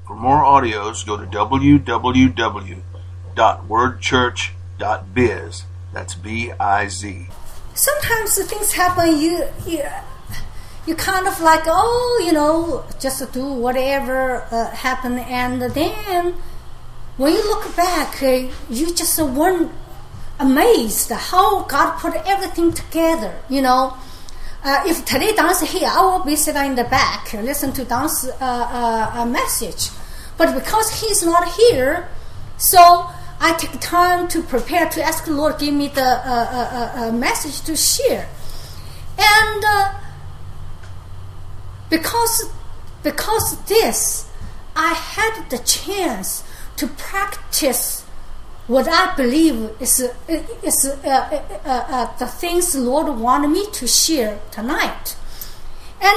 For more audios, go to www.wordchurch.biz. That's B-I-Z. Sometimes things happen, you kind of like, just do whatever happened, and then when you look back, you just weren't amazed how God put everything together, If today Don's here, I will be sitting in the back, listen to Don's message. But because he's not here, so I take time to prepare to ask the Lord, give me the message to share. And because this, I had the chance to practice what I believe is the things the Lord wanted me to share tonight. And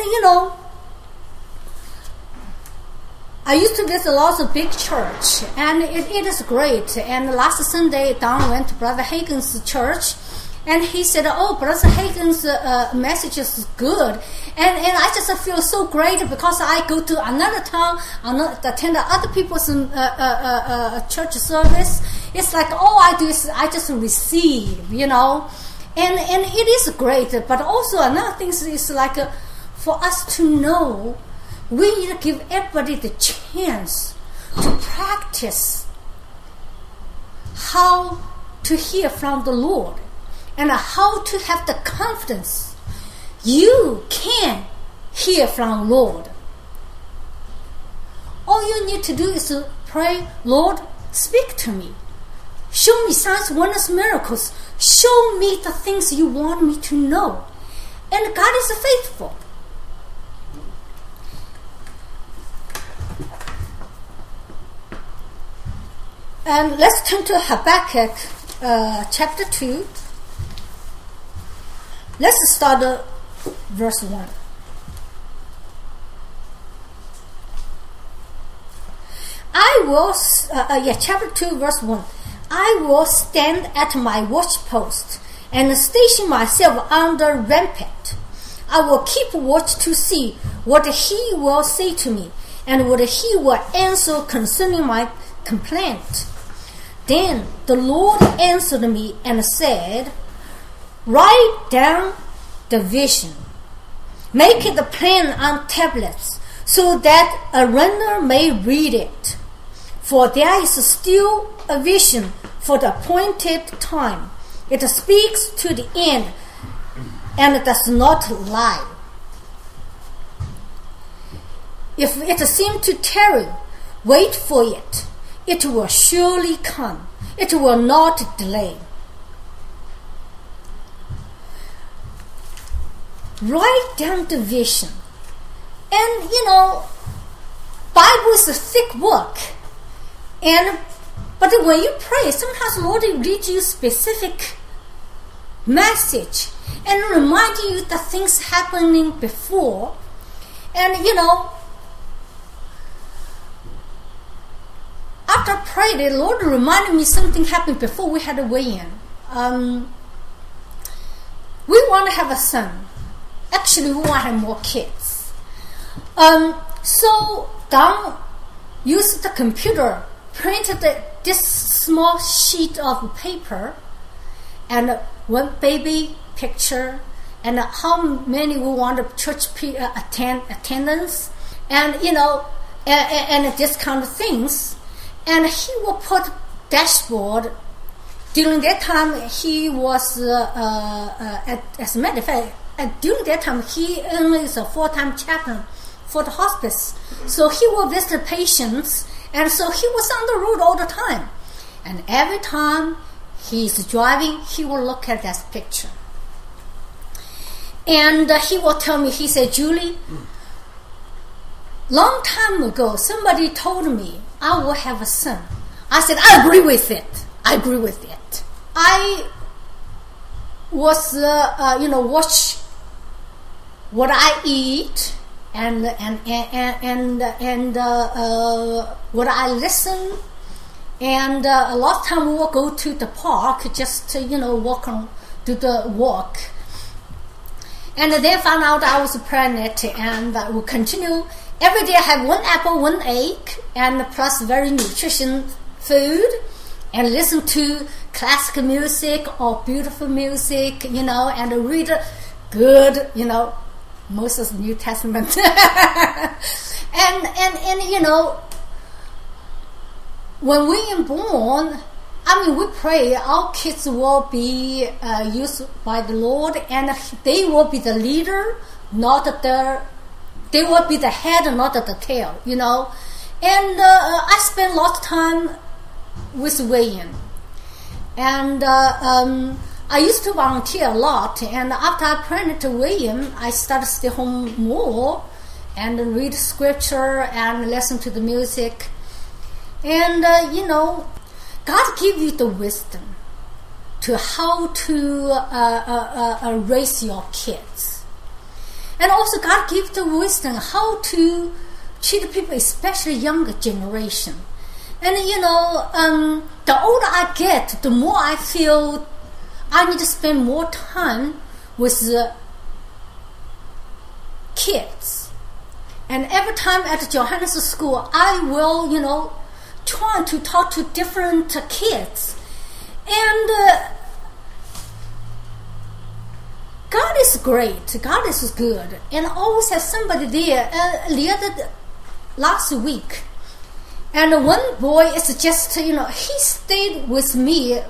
I used to visit lots of big church, and it is great. And last Sunday, Don went to Brother Hagin's church, and he said, Brother Hagin's message is good. And I just feel so great because I go to another town, attend other people's church service. It's like all I do is I just receive, And it is great. But also another thing is like for us to know, we need to give everybody the chance to practice how to hear from the Lord and how to have the confidence you can hear from the Lord. All you need to do is to pray, Lord, speak to me. Show me signs, wonders, miracles. Show me the things you want me to know. And God is faithful. And let's turn to Habakkuk chapter 2. Let's start verse 1. Chapter 2, verse 1. I will stand at my watchpost and station myself under rampart. I will keep watch to see what he will say to me and what he will answer concerning my complaint. Then the Lord answered me and said, write down the vision. Make it plain on tablets, so that a learner may read it. For there is still a vision for the appointed time. It speaks to the end and does not lie. If it seems to tarry, wait for it. It will surely come. It will not delay. Write down the vision. And Bible is a thick book. But when you pray, sometimes the Lord reads you specific message and remind you the things happening before. And after I prayed, the Lord reminded me something happened before we had a weigh-in. We want to have a son. Actually, we want to have more kids. So Don used the computer, printed this small sheet of paper, and one baby picture, and how many we want the church attendance, and and this kind of things. And he will put dashboard. During that time, he was, as a matter of fact, during that time, he only is a full-time chaplain for the hospice. So he will visit patients, and so he was on the road all the time. And every time he's driving, he will look at that picture. And he will tell me, he said, Julie, long time ago, somebody told me I will have a son. I said, I agree with it. I was, watch what I eat and what I listen. And a lot of time we will go to the park just to, do the walk. And then found out I was pregnant, and we continue. every day I have 1 apple, 1 egg, and plus very nutrition food, and listen to classical music or beautiful music, and read good, Moses' New Testament. and when we are born, we pray our kids will be used by the Lord, and they will be the leader, they will be the head, not the tail, And I spend a lot of time with William, and I used to volunteer a lot. And after I prayed to William, I started to stay home more and read scripture and listen to the music. And God give you the wisdom to how to raise your kids. And also God gives the wisdom how to treat people, especially younger generation. And the older I get, the more I feel I need to spend more time with the kids. And every time at Johannes School, I will, try to talk to different kids. And God is great. God is good. And I always have somebody there. Last week, and one boy is just, he stayed with me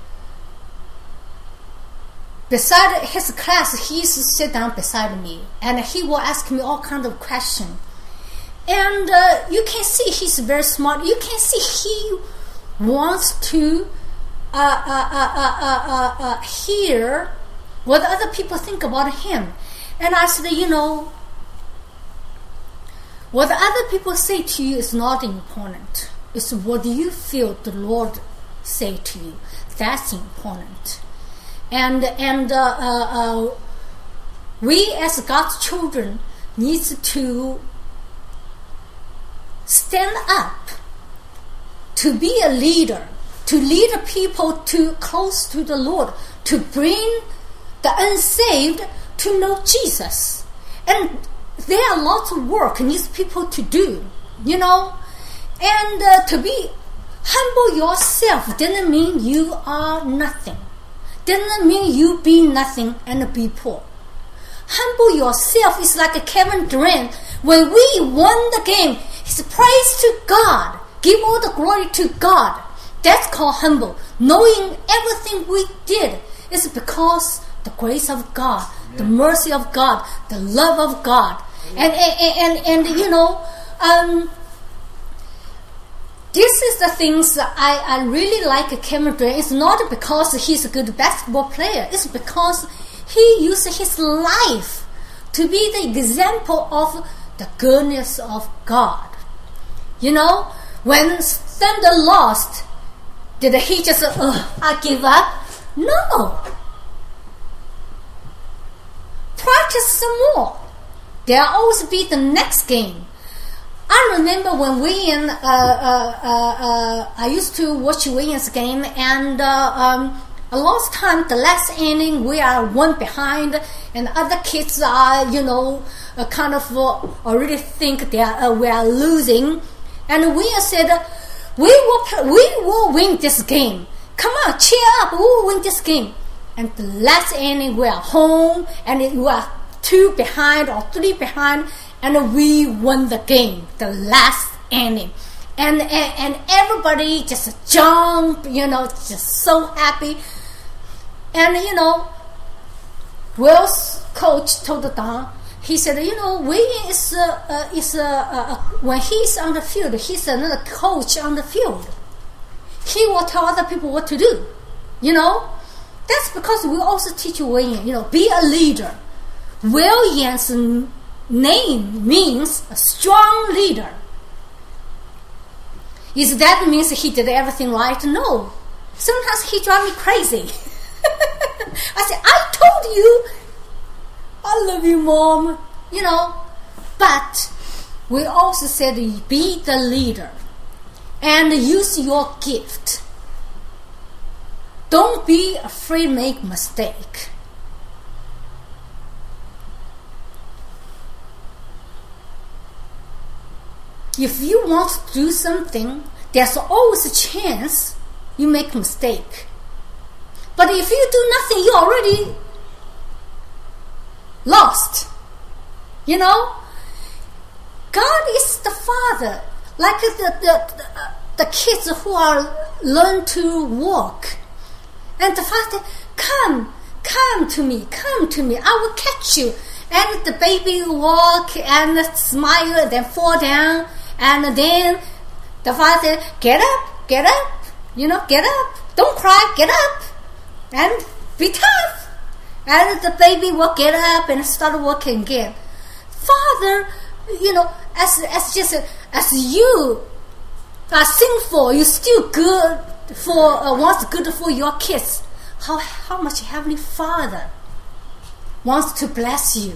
beside his class. He used to sit down beside me, and he will ask me all kinds of questions. And you can see he's very smart. You can see he wants to hear what other people think about him. And I said, what other people say to you is not important. It's what you feel the Lord say to you. That's important. And we as God's children need to stand up to be a leader, to lead people to close to the Lord, to bring the unsaved to know Jesus. And there are lots of work needs people to do, and to be humble yourself didn't mean you are nothing, didn't mean you be nothing and be poor. Humble yourself is like a Kevin Durant. When we won the game, it's praise to God, give all the glory to God. That's called humble. Knowing everything we did is because the grace of God, the mercy of God, the love of God. And this is the things I really like Kevin Durant. It's not because he's a good basketball player. It's because he used his life to be the example of the goodness of God. When Thunder lost, did he just, I give up? No. Practice some more. There'll always be the next game. I remember when I used to watch Williams game, and a lot of time the last inning we are 1 behind, and other kids are kind of already think we are losing, and we said we will win this game. Come on, cheer up! We will win this game. And the last inning we are home, and we are 2 behind or 3 behind, and we won the game, the last inning. And everybody just jump, just so happy. And Will's coach told Don, he said, William is when he's on the field, he's another coach on the field. He will tell other people what to do. That's because we also teach William, be a leader. William's name means a strong leader. Is that means he did everything right? No. Sometimes he drives me crazy. I said, I told you, I love you, Mom. But we also said, be the leader and use your gift. Don't be afraid to make mistake. if you want to do something, there's always a chance you make a mistake. But if you do nothing, you're already lost. You know? God is the Father. Like the kids who are learn to walk. And the Father, come to me, I will catch you. And the baby walk and smile and then fall down. And then the Father, get up, get up. Don't cry, get up. And be tough. And the baby will get up and start walking again. Father, as you are sinful, you're still good for what's good for your kids. How much Heavenly Father wants to bless you.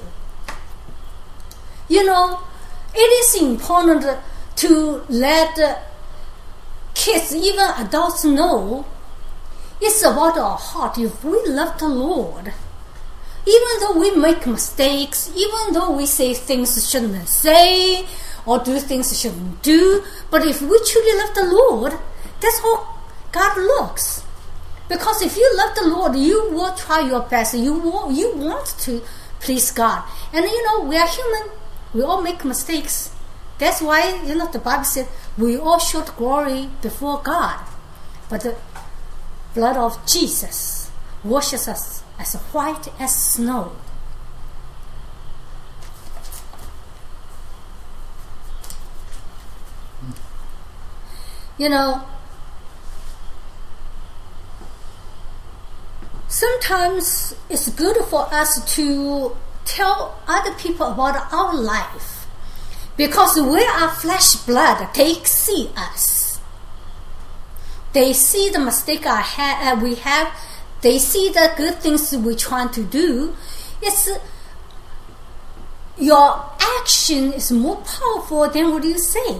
It is important to let kids, even adults, know it's about our heart. If we love the Lord, even though we make mistakes, even though we say things we shouldn't say or do things we shouldn't do, but if we truly love the Lord, that's how God looks. Because if you love the Lord, you will try your best. You want to please God. And we are human. We all make mistakes. That's why the Bible said we all short glory before God. But the blood of Jesus washes us as white as snow. Sometimes it's good for us to tell other people about our life, because we are flesh blood. They see us. They see the mistake we have. They see the good things we're trying to do. It's your action is more powerful than what you say.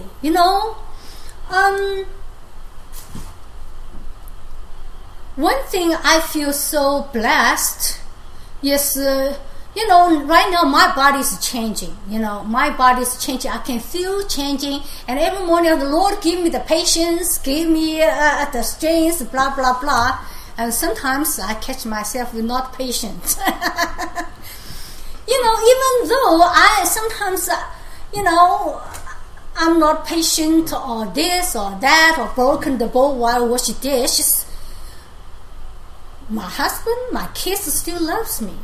One thing I feel so blessed is, right now my body is changing. My body is changing. I can feel changing. And every morning the Lord give me the patience, give me the strength, blah, blah, blah. And sometimes I catch myself not patient. Even though I sometimes, I'm not patient or this or that or broken the bowl while washing dishes, my husband, my kids still loves me.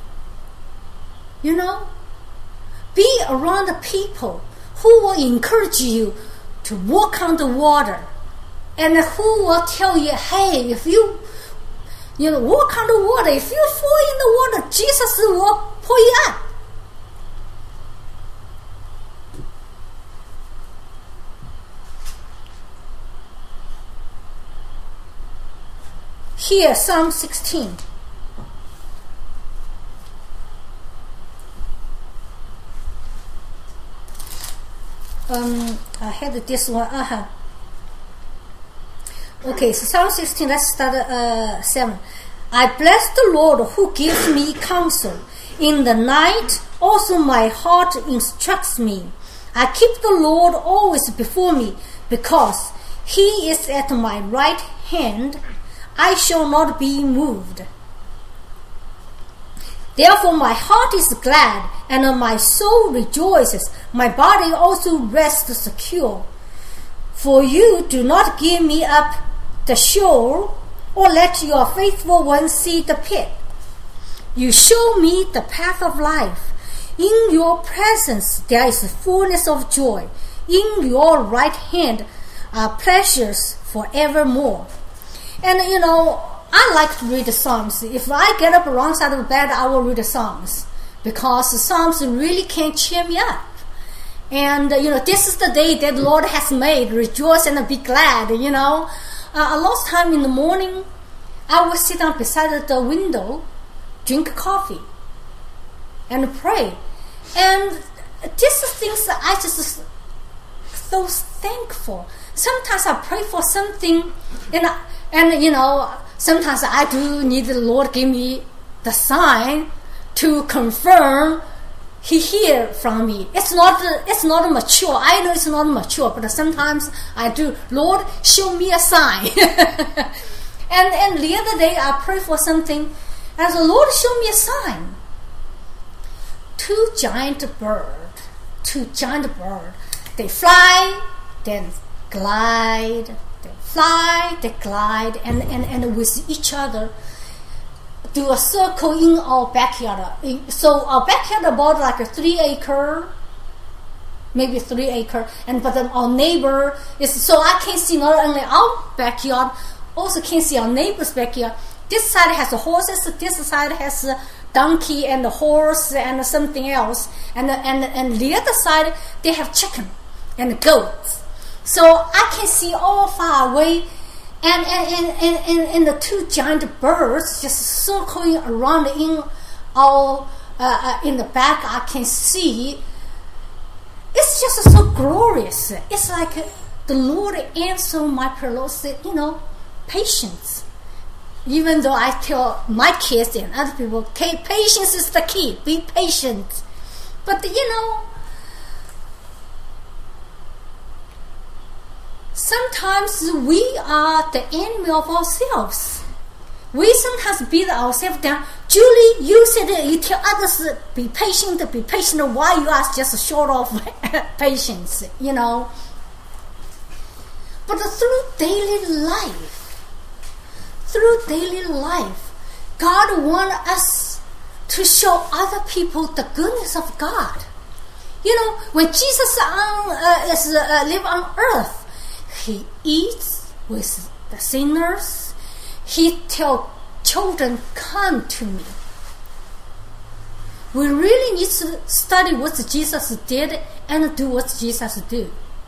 Be around the people who will encourage you to walk on the water, and who will tell you, hey, if you walk on the water, if you fall in the water, Jesus will pull you up. Here, Psalm 16. I had this one. Okay, so Psalm 16, let's start 7. I bless the Lord who gives me counsel. In the night also my heart instructs me. I keep the Lord always before me, because he is at my right hand. I shall not be moved. Therefore my heart is glad, and my soul rejoices. My body also rests secure. For you do not give me up the Sheol, or let your faithful one see the pit. You show me the path of life. In your presence there is fullness of joy. In your right hand are pleasures forevermore. And I like to read the Psalms. If I get up wrong side of the bed, I will read the Psalms, because the Psalms really can cheer me up. And this is the day that the Lord has made. Rejoice and be glad. A lot of time in the morning, I will sit down beside the window, drink coffee, and pray. And these are things that I just so thankful. Sometimes I pray for something, and sometimes I do need the Lord give me the sign to confirm he hear from me. It's not mature. I know it's not mature, but sometimes I do. Lord, show me a sign. and the other day I prayed for something, and the Lord showed me a sign. Two giant birds. They fly, then glide. They fly, they glide, and with each other do a circle in our backyard. So our backyard about like a 3 acre, maybe 3 acre, but our neighbor is, so I can see not only our backyard, also can see our neighbor's backyard. This side has horses, this side has a donkey and a horse and something else, and the other side they have chicken and goats. So I can see all far away. And the two giant birds just circling around in our in the back. I can see. It's just so glorious. It's like the Lord answered my prayer. Lord said, patience. Even though I tell my kids and other people, okay, patience is the key. Be patient. But sometimes we are the enemy of ourselves. We sometimes beat ourselves down. Julie, you said you tell others be patient, why you are just short of patience, But through daily life, God wants us to show other people the goodness of God. When Jesus lived on earth, He eats with the sinners. He tells children, come to me. We really need to study what Jesus did and do what Jesus did.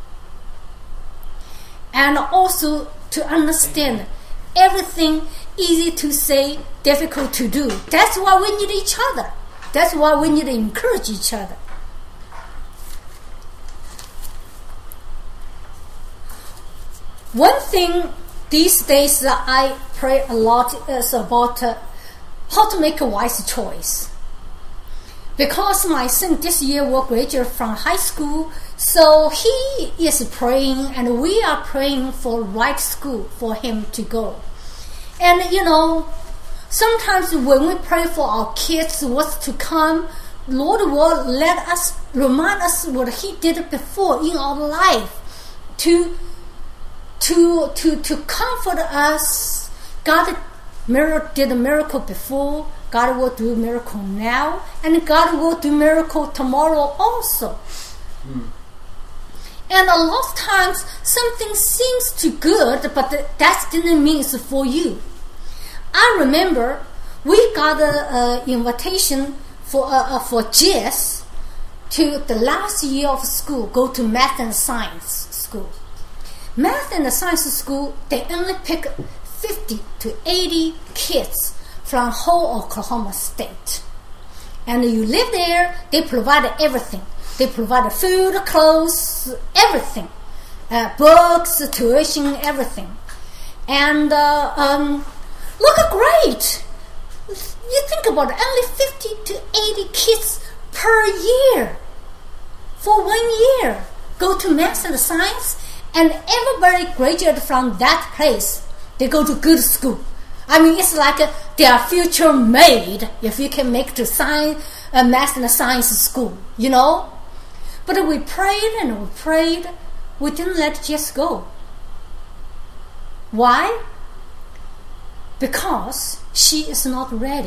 And also to understand everything easy to say, difficult to do. That's why we need each other. That's why we need to encourage each other. One thing these days that I pray a lot is about how to make a wise choice. Because my son this year will graduate from high school, so he is praying and we are praying for right school for him to go. And sometimes when we pray for our kids what's to come, Lord will remind us what He did before in our life to comfort us. God did a miracle before, God will do a miracle now, and God will do a miracle tomorrow also. And a lot of times something seems too good, but that didn't mean it's for you. I remember we got an invitation for Jess to the last year of school, go to math and science school. Math and science school, they only pick 50 to 80 kids from whole Oklahoma State. And you live there, they provide everything. They provide food, clothes, everything. Books, tuition, everything. And look great. You think about it, only 50 to 80 kids per year. For 1 year, go to math and science, and everybody graduate from that place. They go to good school. I mean, it's like they are future made if you can make to math and science school, But we prayed and we prayed. We didn't let Jess go. Why? Because she is not ready.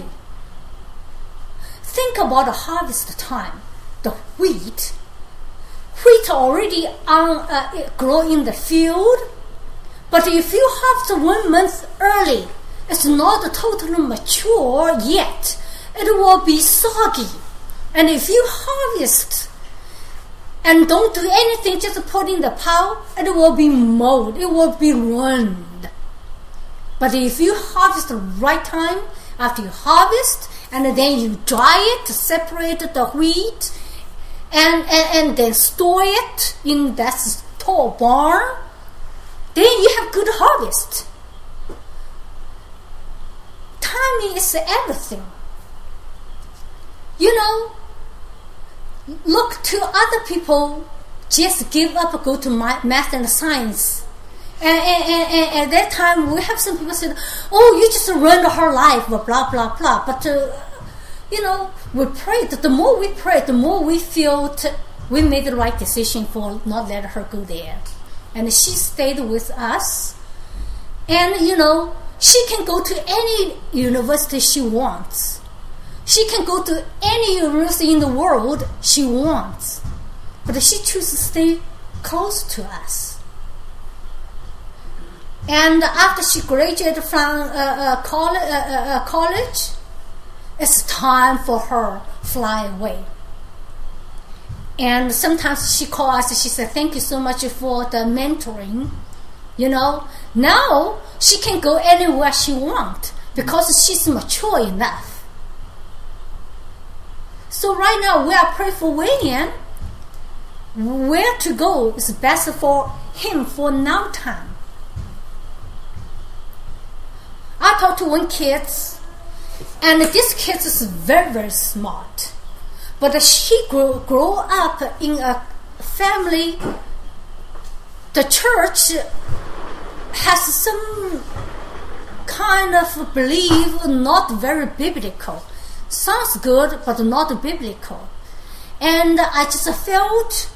Think about the harvest time. The wheat already grow in the field. But if you harvest 1 month early, it's not totally mature yet. It will be soggy. And if you harvest and don't do anything, just put in the pile, it will be mold. It will be ruined. But if you harvest the right time, after you harvest, and then you dry it to separate the wheat, and then store it in that tall barn, then you have good harvest. Timing is everything. look to other people, just give up, go to math and science. And at that time, we have some people say, "Oh, you just ruined her life," blah blah blah. But we prayed. The more we prayed, the more we felt we made the right decision for not letting her go there. And she stayed with us. And she can go to any university she wants. She can go to any university in the world she wants. But she chooses to stay close to us. And after she graduated from college, it's time for her to fly away. And sometimes she calls us, she said, "Thank you so much for the mentoring. Now she can go anywhere she wants because she's mature enough." So right now we are praying for William. Where to go is best for him for now time. I talked to one kid, and this kid is very, very smart. But he grew up in a family. The church has some kind of belief, not very biblical. Sounds good, but not biblical. And I just felt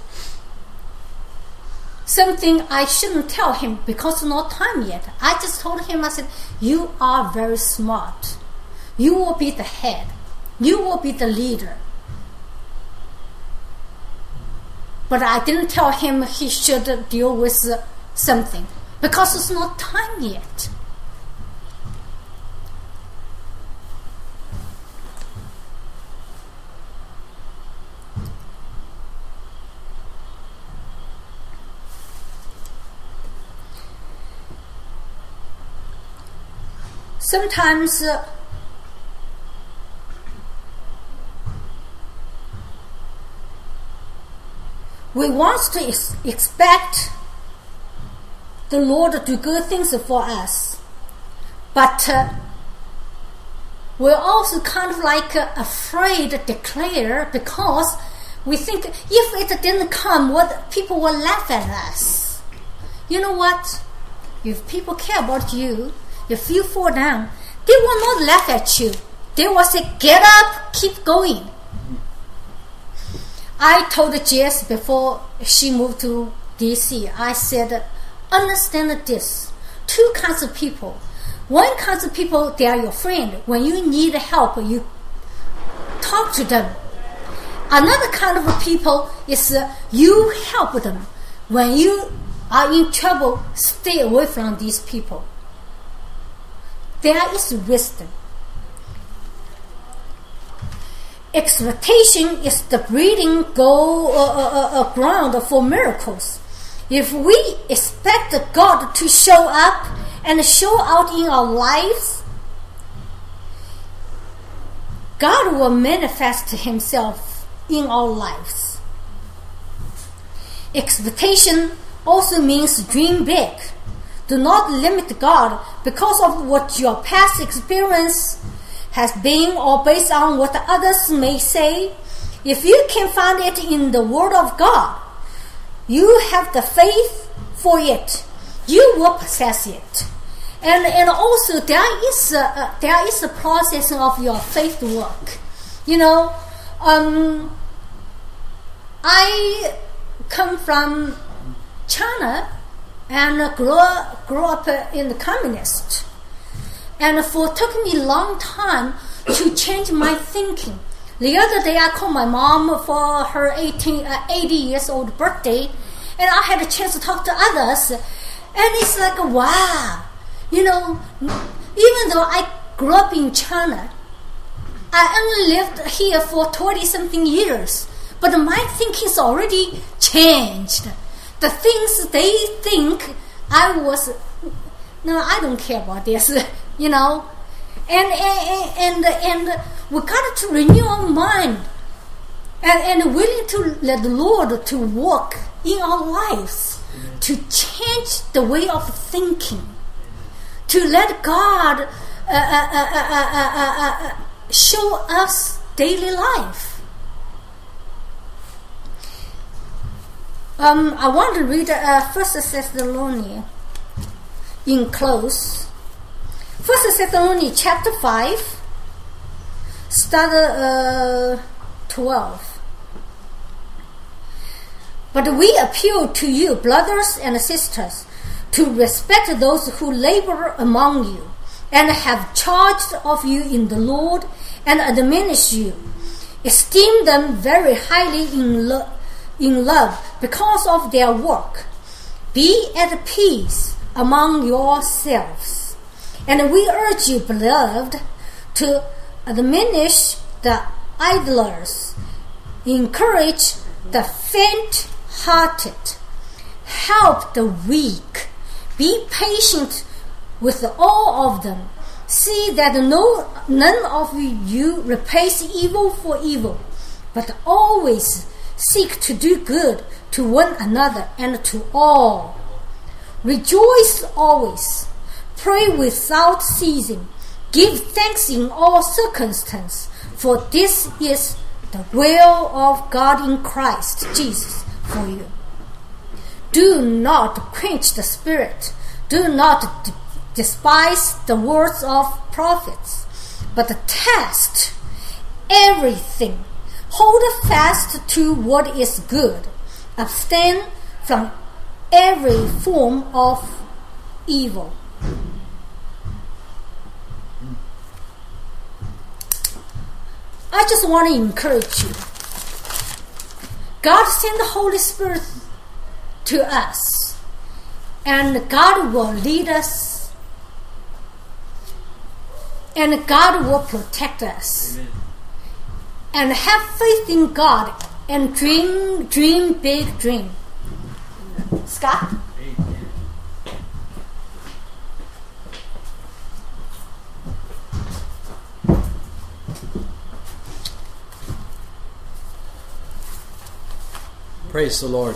something I shouldn't tell him because it's not time yet. I just told him, I said, "You are very smart. You will be the head. You will be the leader." But I didn't tell him he should deal with something because it's not time yet. Sometimes we want to expect the Lord to do good things for us, but we're also kind of like afraid to declare because we think if it didn't come, what people will laugh at us. You know what? If people care about you, if you fall down, they will not laugh at you. They will say, "Get up, keep going." I told Jess before she moved to DC, I said, "Understand this. Two kinds of people. One kind of people, they are your friend. When you need help, you talk to them. Another kind of people is you help them. When you are in trouble, stay away from these people." There is wisdom. Expectation is the breeding ground for miracles. If we expect God to show up and show out in our lives, God will manifest Himself in our lives. Expectation also means dream big. Do not limit God because of what your past experience has been or based on what others may say. If you can find it in the Word of God, you have the faith for it. You will possess it. And also there is a process of your faith work. I come from China and grew up in the communist. And took me a long time to change my thinking. The other day I called my mom for her 80 years old birthday, and I had a chance to talk to others. And it's like, wow, even though I grew up in China, I only lived here for 20-something years, but my thinking's already changed. The things they think I don't care about this, and we got to renew our mind and willing to let the Lord to work in our lives, to change the way of thinking, to let God show us daily life. I want to read 1 Thessalonians in close. 1 Thessalonians chapter 5, start 12. But we appeal to you, brothers and sisters, to respect those who labor among you and have charge of you in the Lord and admonish you. Esteem them very highly in love because of their work. Be at peace among yourselves. And we urge you, beloved, to admonish the idlers, encourage the faint-hearted, help the weak, be patient with all of them. See that none of you repays evil for evil, but always seek to do good to one another and to all. Rejoice always. Pray without ceasing. Give thanks in all circumstances, for this is the will of God in Christ Jesus for you. Do not quench the spirit. Do not despise the words of prophets, but test everything. Hold fast to what is good. Abstain from every form of evil. I just want to encourage you. God sent the Holy Spirit to us, and God will lead us, and God will protect us. Amen. And have faith in God and dream big dream. Scott? Amen. Praise the Lord.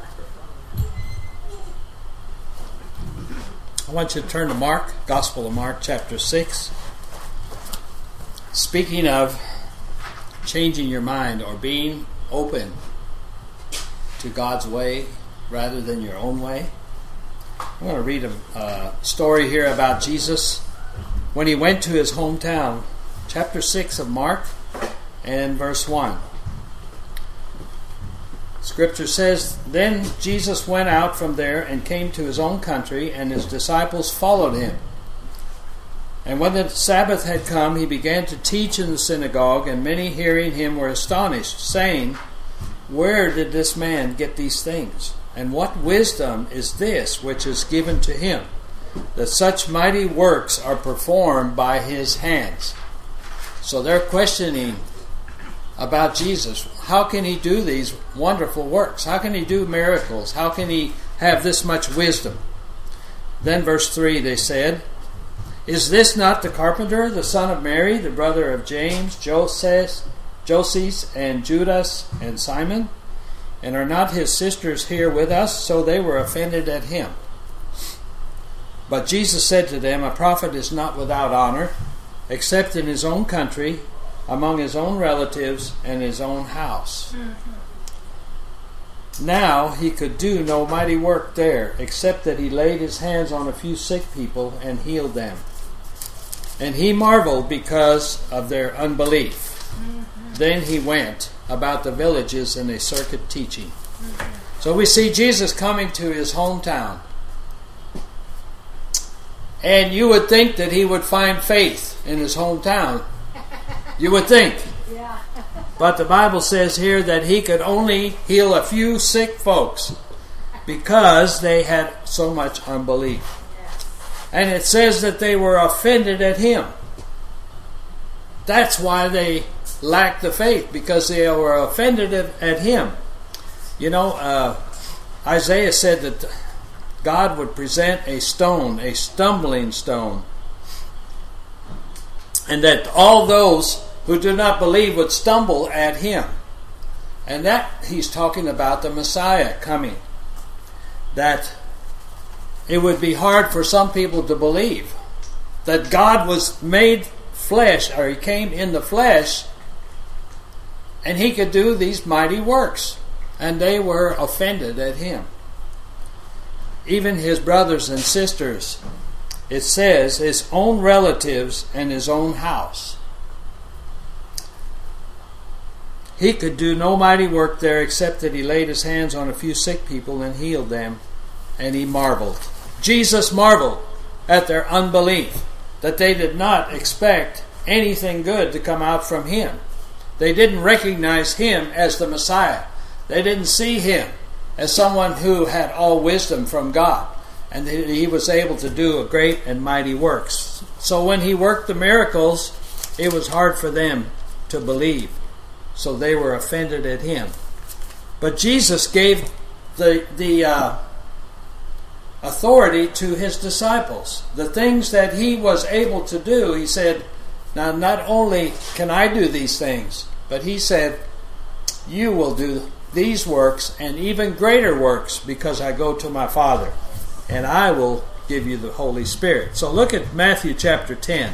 I want you to turn to Mark, Gospel of Mark, chapter 6. Speaking of changing your mind or being open to God's way rather than your own way, I'm going to read a story here about Jesus when he went to his hometown. Chapter 6 of Mark and verse 1. Scripture says, Then Jesus went out from there and came to his own country, and his disciples followed him. And when the Sabbath had come, he began to teach in the synagogue, and many hearing him were astonished, saying, Where did this man get these things? And what wisdom is this which is given to him, that such mighty works are performed by his hands? So they're questioning about Jesus. How can he do these wonderful works? How can he do miracles? How can he have this much wisdom? Then verse 3, they said, Is this not the carpenter, the son of Mary, the brother of James, Joses, and Judas, and Simon? And are not his sisters here with us? So they were offended at him. But Jesus said to them, A prophet is not without honor, except in his own country, among his own relatives, and his own house. Mm-hmm. Now he could do no mighty work there, except that he laid his hands on a few sick people and healed them. And he marveled because of their unbelief. Mm-hmm. Then he went about the villages in a circuit teaching. Mm-hmm. So we see Jesus coming to his hometown. And you would think that he would find faith in his hometown. You would think. Yeah. But the Bible says here that he could only heal a few sick folks because they had so much unbelief. Yeah. And it says that they were offended at him. That's why they lacked the faith, because they were offended at him. You know, Isaiah said that God would present a stone, a stumbling stone, and that all those who do not believe would stumble at him. And that he's talking about the Messiah coming. That it would be hard for some people to believe that God was made flesh, or he came in the flesh, and he could do these mighty works. and they were offended at him. Even his brothers and sisters, it says, his own relatives and his own house. He could do no mighty work there except that he laid his hands on a few sick people and healed them, and he marveled. Jesus marveled at their unbelief, that they did not expect anything good to come out from him. They didn't recognize him as the Messiah. They didn't see him as someone who had all wisdom from God, and that he was able to do a great and mighty works. So when he worked the miracles, it was hard for them to believe. So they were offended at him. But Jesus gave the authority to his disciples. The things that he was able to do, he said, now not only can I do these things, but he said, you will do these works and even greater works because I go to my Father, and I will give you the Holy Spirit. So look at Matthew chapter 10.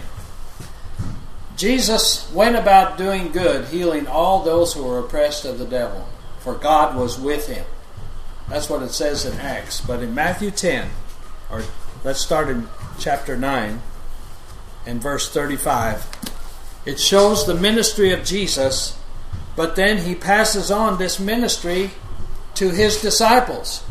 Jesus went about doing good, healing all those who were oppressed of the devil, for God was with him. That's what it says in Acts. But in Matthew 10, or let's start in chapter 9 and verse 35, it shows the ministry of Jesus, but then he passes on this ministry to his disciples.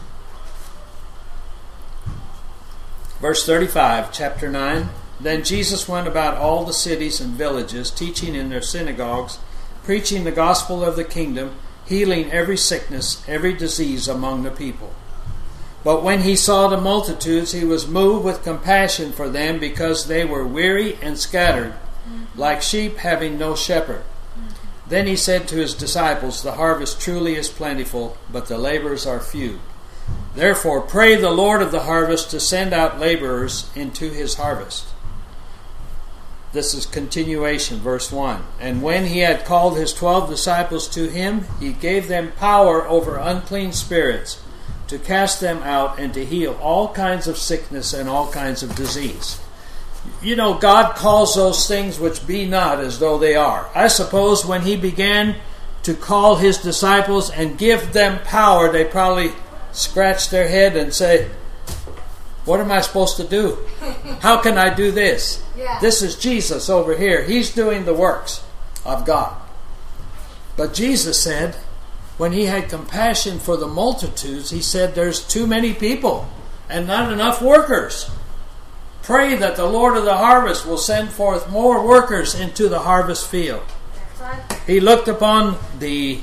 Verse 35, chapter 9. Then Jesus went about all the cities and villages, teaching in their synagogues, preaching the gospel of the kingdom, healing every sickness, every disease among the people. But when he saw the multitudes, he was moved with compassion for them, because they were weary and scattered, like sheep having no shepherd. Then he said to his disciples, the harvest truly is plentiful, but the laborers are few. Therefore pray the Lord of the harvest to send out laborers into his harvest. This is continuation, verse 1. And when he had called his 12 disciples to him, he gave them power over unclean spirits, to cast them out and to heal all kinds of sickness and all kinds of disease. You know, God calls those things which be not as though they are. I suppose when he began to call his disciples and give them power, they probably scratched their head and say, what am I supposed to do? How can I do this? Yeah. This is Jesus over here. He's doing the works of God. But Jesus said, when he had compassion for the multitudes, he said, there's too many people and not enough workers. Pray that the Lord of the harvest will send forth more workers into the harvest field. He looked upon the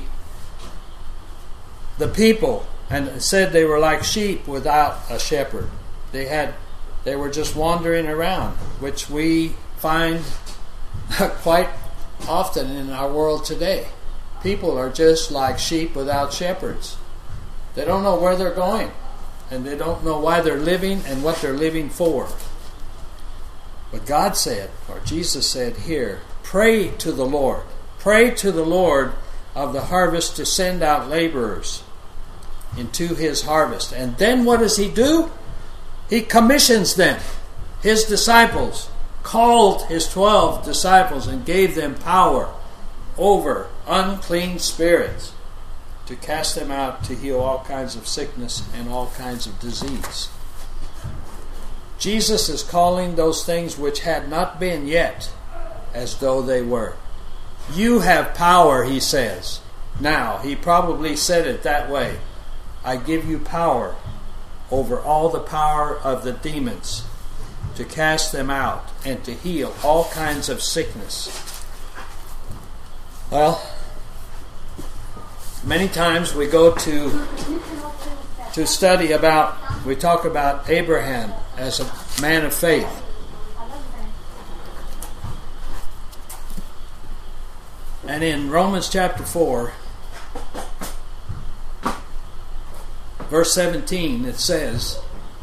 people and said they were like sheep without a shepherd. They were just wandering around, which we find quite often in our world today. People are just like sheep without shepherds. They don't know where they're going, and they don't know why they're living and what they're living for. But God said, or Jesus said here, pray to the Lord. Pray to the Lord of the harvest to send out laborers into his harvest. And then what does he do? He commissions them. His disciples called his 12 disciples and gave them power over unclean spirits to cast them out, to heal all kinds of sickness and all kinds of disease. Jesus is calling those things which had not been yet as though they were. You have power, he says. Now, he probably said it that way. I give you power over all the power of the demons, to cast them out and to heal all kinds of sickness. Well, many times we go to study about, we talk about Abraham as a man of faith. And in Romans chapter 4, verse 17, it says,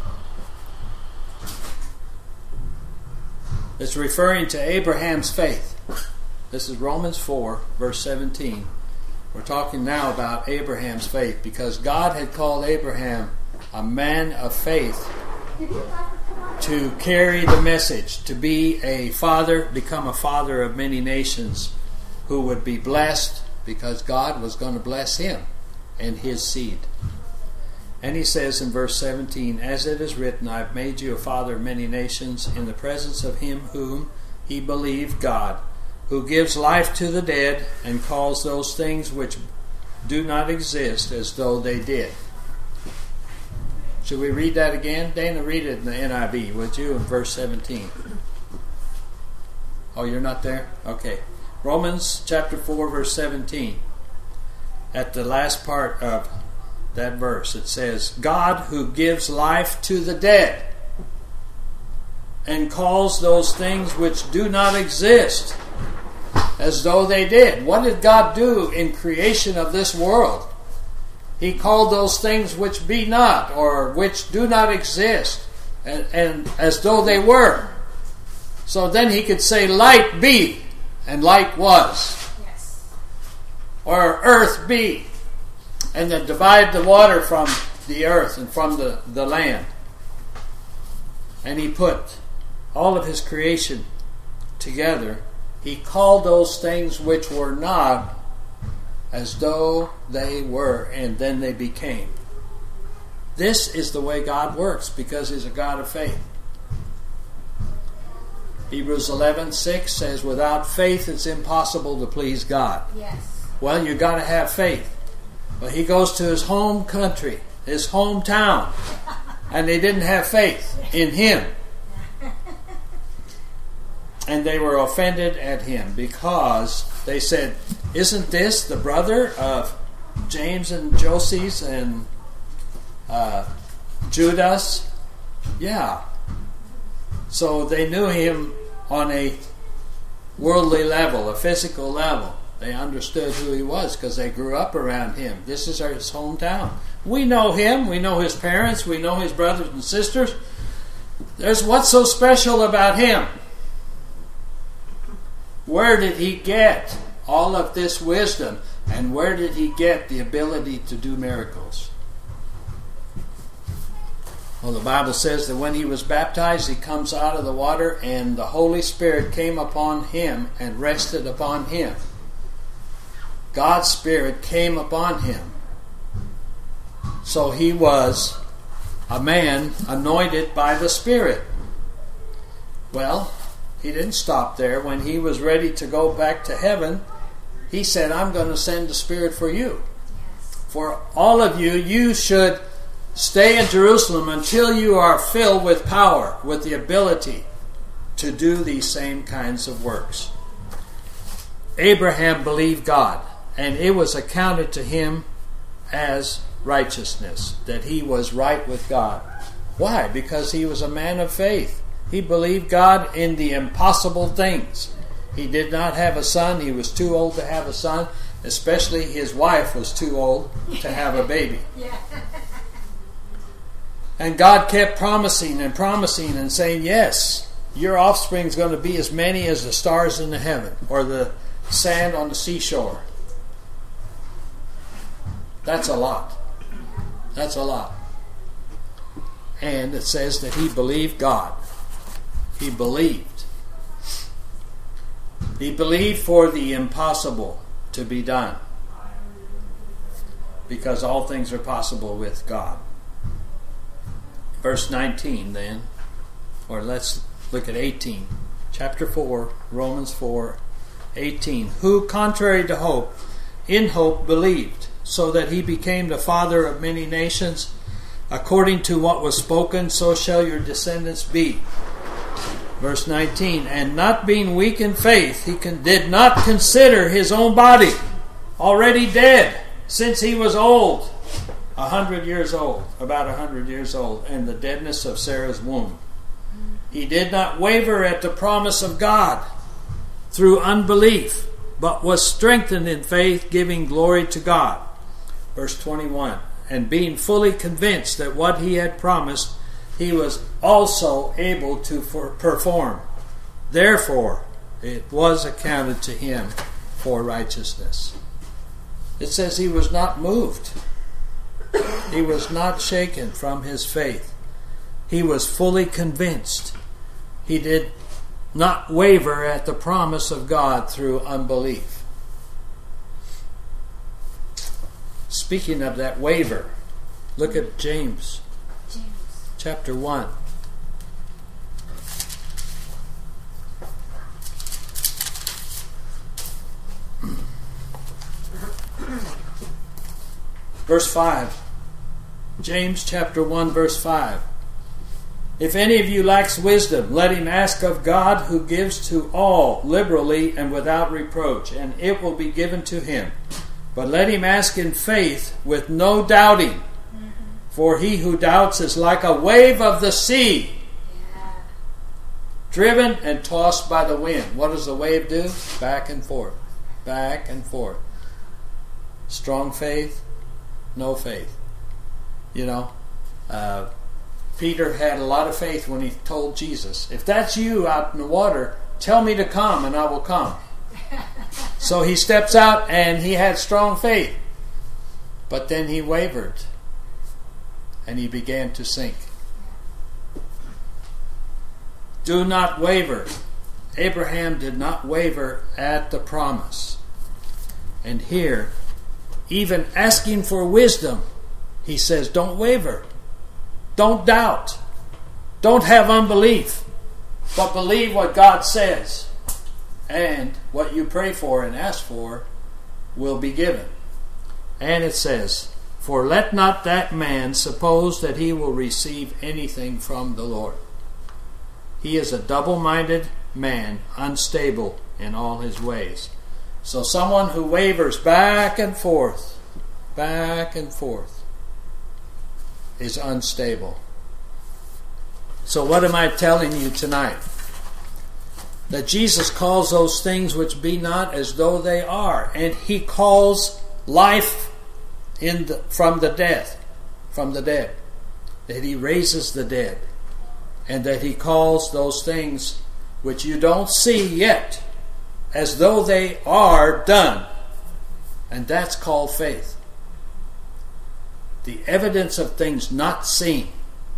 it's referring to Abraham's faith. This is Romans 4, verse 17. We're talking now about Abraham's faith, because God had called Abraham a man of faith to carry the message, to be a father, become a father of many nations who would be blessed because God was going to bless him. and his seed. And he says in verse 17, as it is written, I have made you a father of many nations in the presence of him whom he believed, God, who gives life to the dead and calls those things which do not exist as though they did. Should we read that again? Dana, read it in the NIV, would you, in verse 17. Oh, you're not there? Okay. Romans chapter 4, verse 17. At the last part of that verse, it says, God who gives life to the dead and calls those things which do not exist as though they did. What did God do in creation of this world? He called those things which be not, or which do not exist, and as though they were. So then he could say, light be, and light was. Yes. Or earth be, and then divide the water from the earth and from the land. And he put all of his creation together. He called those things which were not as though they were, and then they became. This is the way God works, because he's a God of faith. Hebrews 11:6 says, without faith it's impossible to please God. Yes. Well, you've got to have faith. But he goes to his home country, his hometown, and they didn't have faith in him. And they were offended at him because they said, isn't this the brother of James and Joses and Judas? Yeah. So they knew him on a worldly level, a physical level. They understood who he was because they grew up around him. This is his hometown. We know him. We know his parents. We know his brothers and sisters. There's what's so special about him. Where did he get all of this wisdom? And where did he get the ability to do miracles? Well, the Bible says that when he was baptized, he comes out of the water and the Holy Spirit came upon him and rested upon him. God's Spirit came upon him. So he was a man anointed by the Spirit. Well, he didn't stop there. When he was ready to go back to heaven, he said, I'm going to send the Spirit for you. For all of you, you should stay in Jerusalem until you are filled with power, with the ability to do these same kinds of works. Abraham believed God, and it was accounted to him as righteousness, that he was right with God. Why? Because he was a man of faith. He believed God in the impossible things. He did not have a son. He was too old to have a son. Especially his wife was too old to have a baby. Yeah. And God kept promising and promising and saying, yes, your offspring is going to be as many as the stars in the heaven or the sand on the seashore. That's a lot. That's a lot. And it says that he believed God. He believed. He believed for the impossible to be done. Because all things are possible with God. Verse 19 then, or let's look at 18. Chapter 4, Romans 4, 18. Who, contrary to hope, in hope believed, so that he became the father of many nations, according to what was spoken, so shall your descendants be. Verse 19, and not being weak in faith, he did not consider his own body already dead, since he was old, 100 years old, about 100 years old, and the deadness of Sarah's womb. He did not waver at the promise of God through unbelief, but was strengthened in faith, giving glory to God. Verse 21, and being fully convinced that what he had promised, he was also able to perform. Therefore, it was accounted to him for righteousness. It says he was not moved. He was not shaken from his faith. He was fully convinced. He did not waver at the promise of God through unbelief. speaking of that waver, look at James. Chapter 1. Verse 5. James chapter 1 verse 5. If any of you lacks wisdom, let him ask of God, who gives to all liberally and without reproach, and it will be given to him. But let him ask in faith with no doubting. For he who doubts is like a wave of the sea, driven and tossed by the wind. What does the wave do? Back and forth. Back and forth. Strong faith, no faith. Peter had a lot of faith when he told Jesus, if that's you out in the water, tell me to come and I will come. So he steps out and he had strong faith. But then he wavered and he began to sink. Do not waver. Abraham did not waver at the promise. And here, even asking for wisdom, he says, don't waver. Don't doubt. Don't have unbelief. But believe what God says. And what you pray for and ask for will be given. And it says, for let not that man suppose that he will receive anything from the Lord. He is a double-minded man, unstable in all his ways. So someone who wavers back and forth, is unstable. So what am I telling you tonight? That Jesus calls those things which be not as though they are. And he calls life from the dead. That he raises the dead. And that he calls those things which you don't see yet as though they are done. And that's called faith. The evidence of things not seen.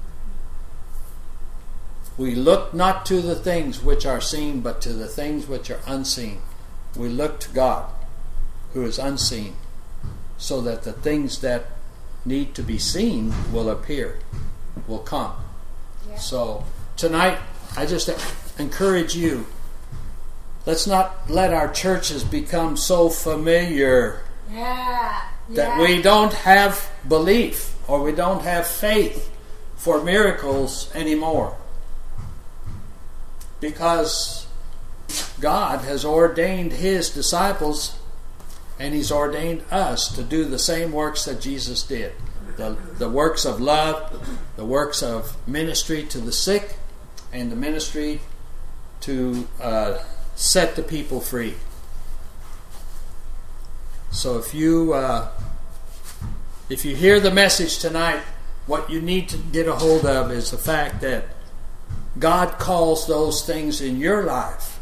We look not to the things which are seen, but to the things which are unseen. We look to God, who is unseen, so that the things that need to be seen will appear, will come. Yeah. So tonight, I just encourage you, let's not let our churches become so familiar that we don't have belief or we don't have faith for miracles anymore. Because God has ordained his disciples and he's ordained us to do the same works that Jesus did. The works of love, the works of ministry to the sick, and the ministry to set the people free. So if you hear the message tonight, what you need to get a hold of is the fact that God calls those things in your life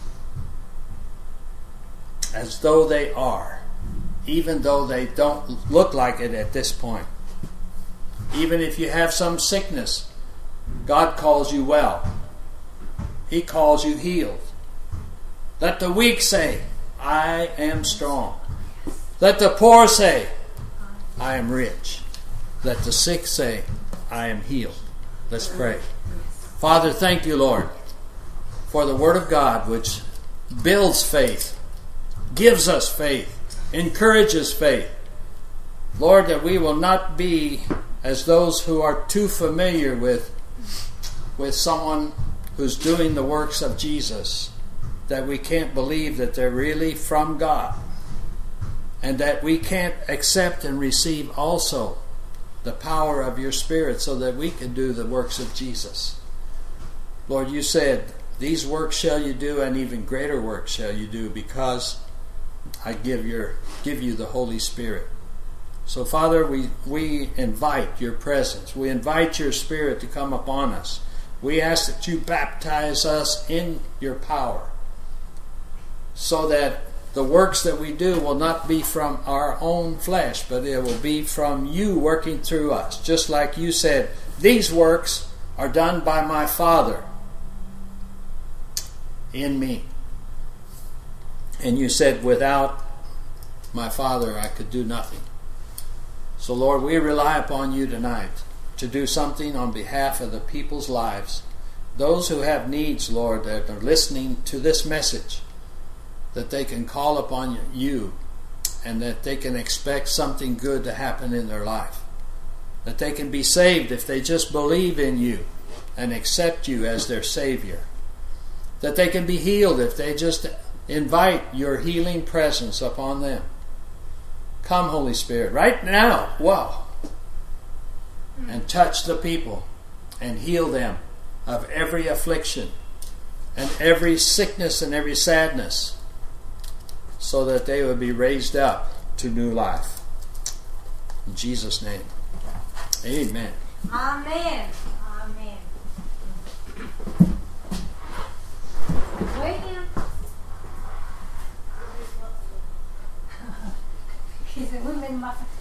as though they are, even though they don't look like it at this point. Even if you have some sickness, God calls you well. He calls you healed. Let the weak say, I am strong. Let the poor say, I am rich. Let the sick say, I am healed. Let's pray. Father, thank you, Lord, for the Word of God, which builds faith, gives us faith, encourages faith. Lord, that we will not be as those who are too familiar with someone who's doing the works of Jesus, that we can't believe that they're really from God, and that we can't accept and receive also the power of your Spirit so that we can do the works of Jesus. Lord, you said, these works shall you do, and even greater works shall you do, because I give you the Holy Spirit. So, Father, we invite your presence. We invite your Spirit to come upon us. We ask that you baptize us in your power, so that the works that we do will not be from our own flesh, but it will be from you working through us. Just like you said, these works are done by my Father in me. And you said, without my Father I could do nothing. So, Lord, we rely upon you tonight to do something on behalf of the people's lives. Those who have needs, Lord, that are listening to this message, that they can call upon you and that they can expect something good to happen in their life. That they can be saved if they just believe in you and accept you as their Savior. That they can be healed if they just invite your healing presence upon them. Come, Holy Spirit, right now, wow, and touch the people and heal them of every affliction and every sickness and every sadness, so that they would be raised up to new life. In Jesus' name, amen. Amen. Amen. Wait here. He's a woman muffin.